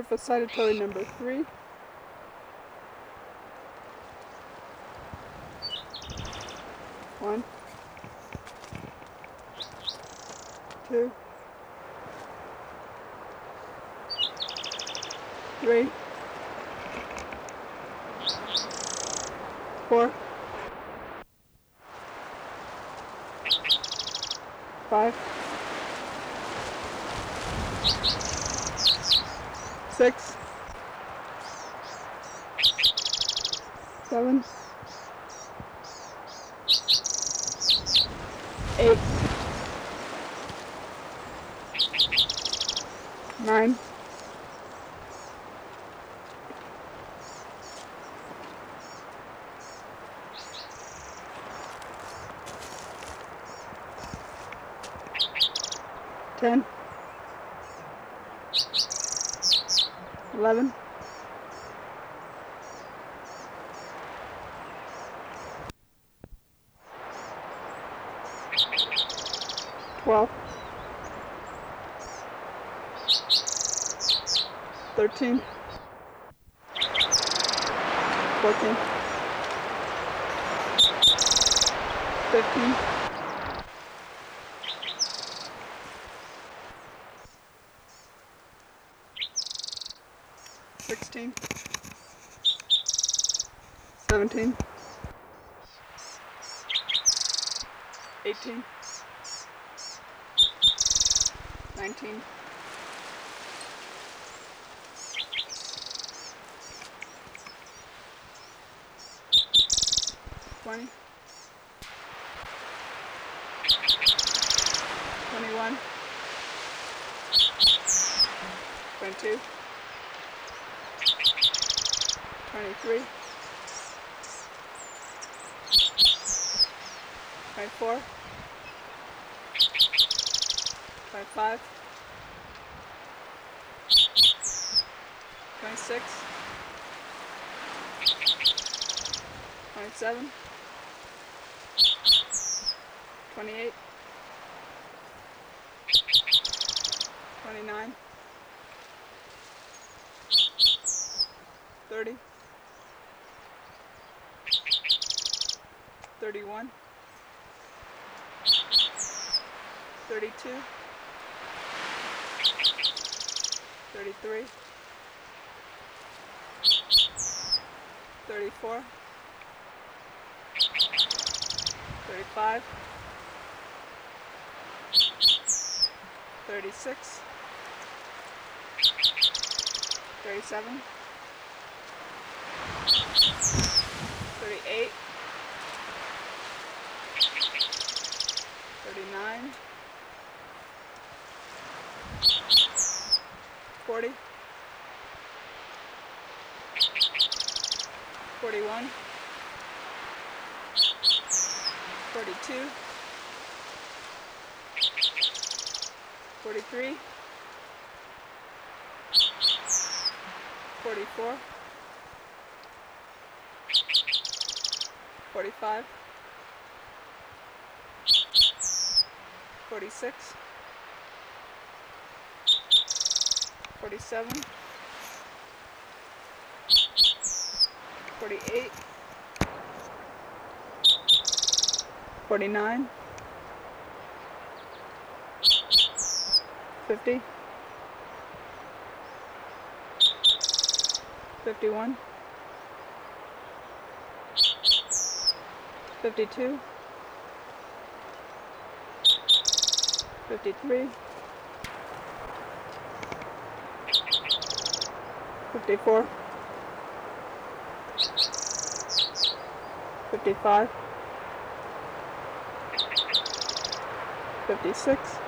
for citatory number 3. One, two, three, four, 5, 6, 7, 8, 9, 10, 11, 12, 13, 14, 15, 16, 17, 18, 19, 20, 21, 22, 23, 24, 25, 26, 27, 28, 29, 30, 31, 32, 33, 34, 35, 36, 37, 38, 39, 40, 41, 42, 43, 44, 45, 46, 47, 48, 49, 50, 51, 52, 53, 54, 55, 56,